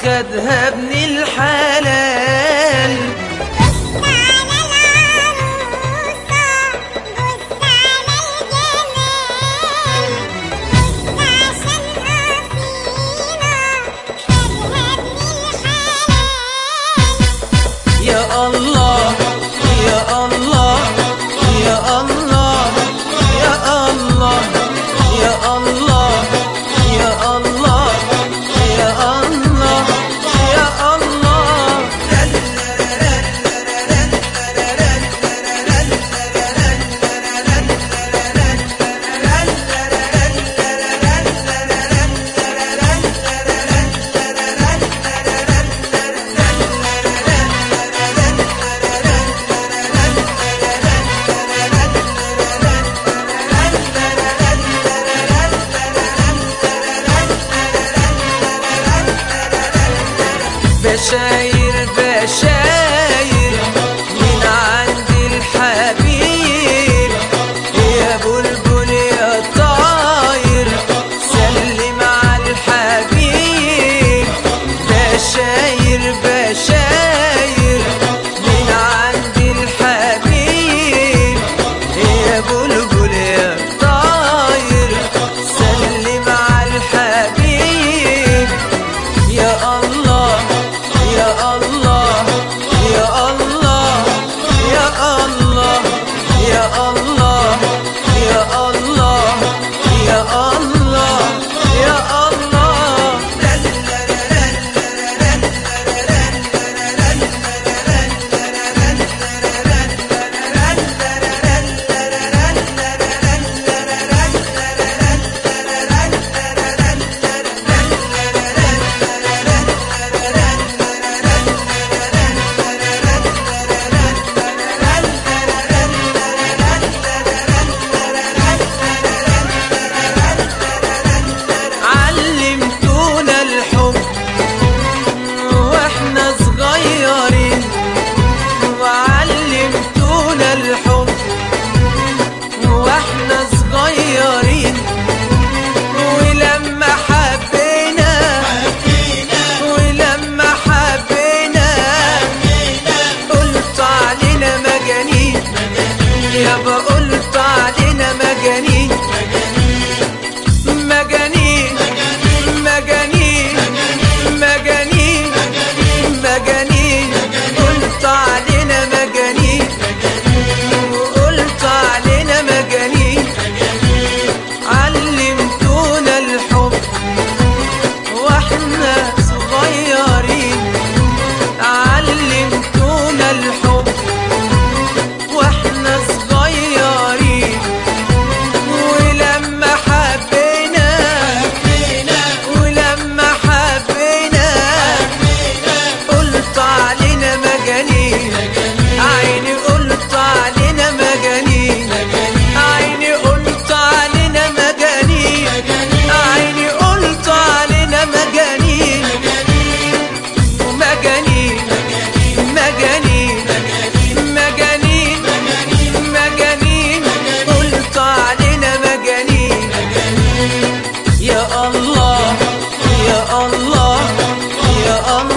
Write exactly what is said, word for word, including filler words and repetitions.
خدها ابن الحلال. يا الله يا الله يا الله يا الله يا الله يا الله يا الله يا الله. بشاير بشاير من عند الحبيب، يا بلبل يا طاير سلم على الحبيب. بشاير بشاير من عند الحبيب، يا بلبل يا طاير سلم على الحبيب. يا الله يا الله يا الله يا الله يا الله يا الله يا الله يا الله. علمتونا الحب واحنا صغيرين، وعلمتونا الحب واحنا صغيرين، ولما حبينا ولما حبينا قلت علينا مجانين، يابا قلت علينا مجانين مجانين مجانين مجانين مجانين. قلت علينا مجانين وقلت علينا مجانين. علمتونا الحب واحنا صغيرين، علمتونا الحب واحنا صغيرين، ولما حبينا ولما حبينا قلت علينا مجانين. عيني قلت علينا مجانين، عيني قلت علينا مجانين، عيني قلت علينا مجانين مجانين مجانين مجانين مجانين. قلت علينا مجانين. يا الله يا الله يا الله